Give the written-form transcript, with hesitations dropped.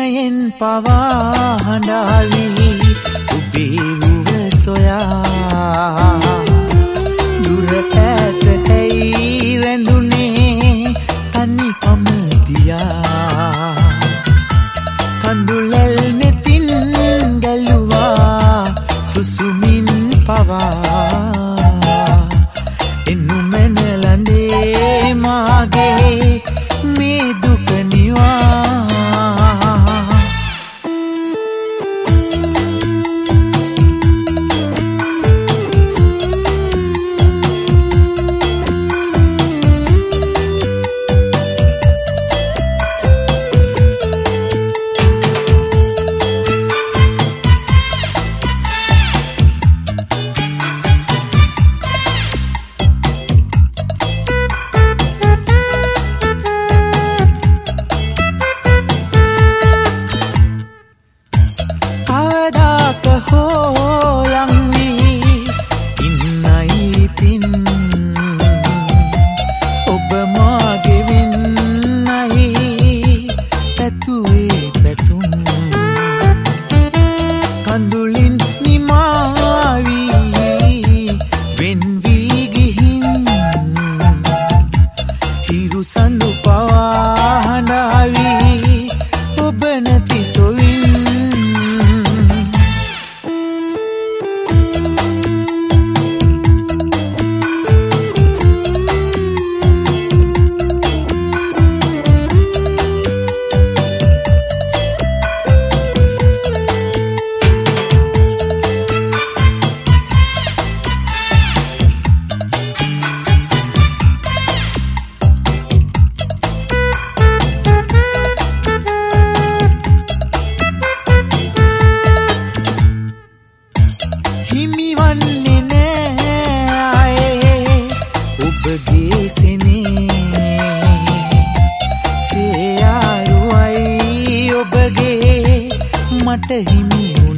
විනයෙන් පවා හඬාවි ඔබේ රුව සොයා දුර ඈත ඇයි රැඳුනේ තනිකම දියා කඳුලල් නෙතින් ගැලුවා සුසුමින් පවා එනුමෙන ලඳේ මාගේ මේ දුක නිවා කඳුලින් නිමාවී වෙන් වී ගිහින් හිරු සඳු පවා හඬාවි ඔබ නැති සොවින් හිමිවන්නේ නෑ ඔබගේ සෙනේ සේයාරුවයි ඔබගේ මට හිමි